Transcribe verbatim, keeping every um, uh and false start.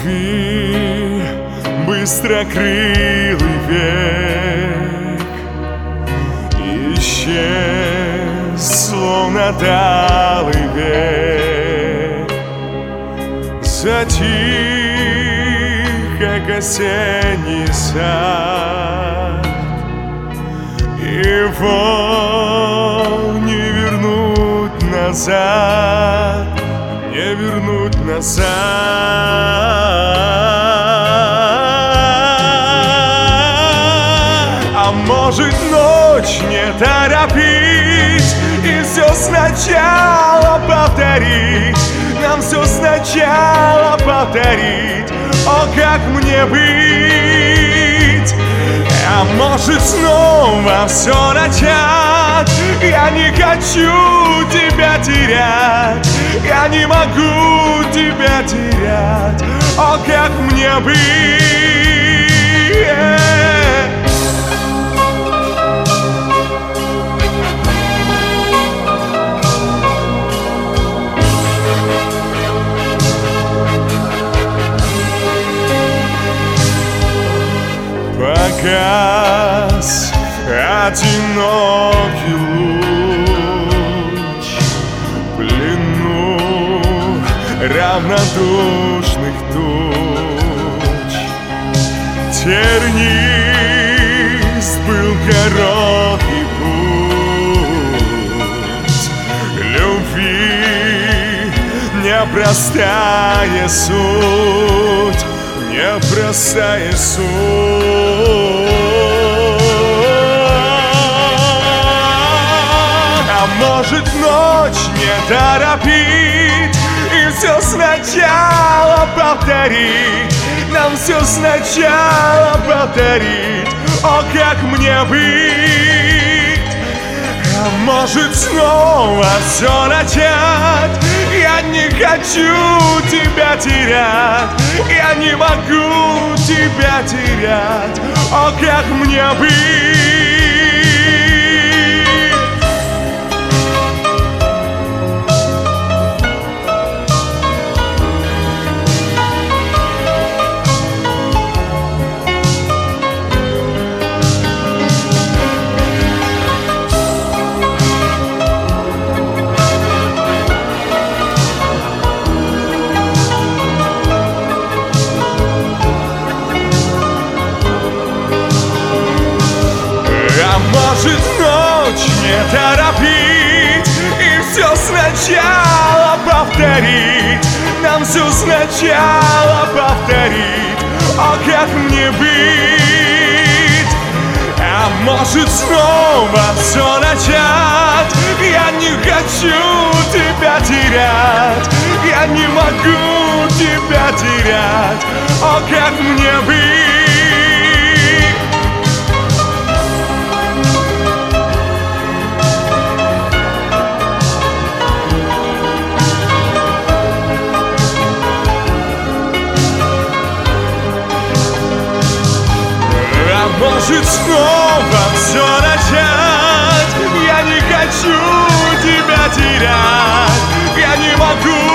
любви быстрокрылый век исчез, словно талый век, затих, как осенний сад. Его не вернуть назад, не вернуть назад. А может, ночь не торопить и все сначала повторить, нам все сначала повторить. О, как мне быть? А может, снова все начать? Я не хочу тебя терять, я не могу тебя терять. О, как мне быть? Погас одинокий луч в плену равнодушных туч. Тернист был короткий путь любви, непростая суть, непростая суть. А может, ночь не торопить и все сначала повторить, нам все сначала повторить. О, как мне быть? А может, снова все начать? Я не хочу тебя терять, я не могу тебя терять. О, как мне быть? Может, ночь не торопить и все сначала повторить, нам все сначала повторить. О, как мне быть? А может, снова все начать? Я не хочу тебя терять, я не могу тебя терять. О, как мне быть? Может, снова все начать? Я не хочу тебя терять, я не могу